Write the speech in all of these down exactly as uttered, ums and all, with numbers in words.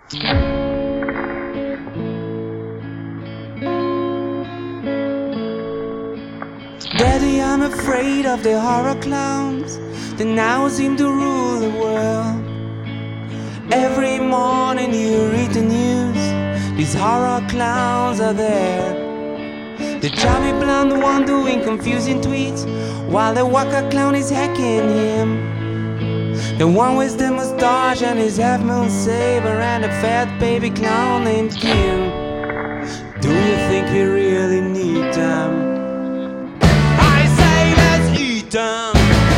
Daddy, I'm afraid of the horror clowns that now seem to rule the world. Every morning you read the news, these horror clowns are there. The chubby blonde one doing confusing tweets, while the waka clown is hacking him. The one with the mustache and his half-moon saber, and a fat baby clown named Kim. Do you think we really need them? I say let's eat them.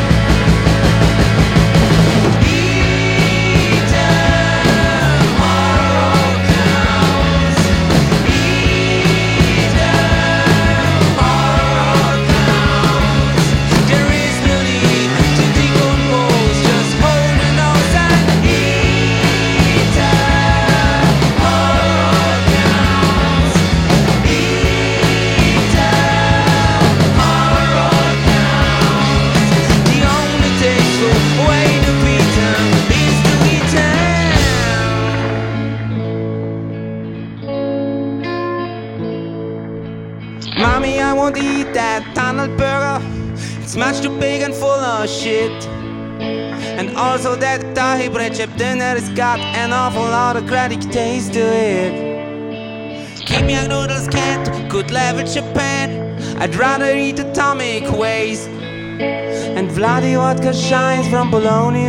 Mommy, I won't eat that tunnel burger. It's much too big and full of shit. And also that Dahi bread chip dinner has got an awful autocratic taste to it. Kimia noodles can't good level Japan. I'd rather eat atomic waste. And Vladi vodka shines from Bologna.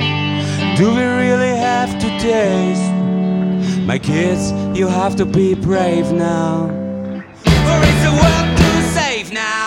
Do we really have to taste? My kids, you have to be brave now, for it's a world to save now.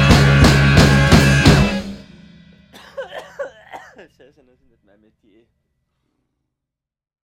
Så er sådan noget sådan lidt mere med de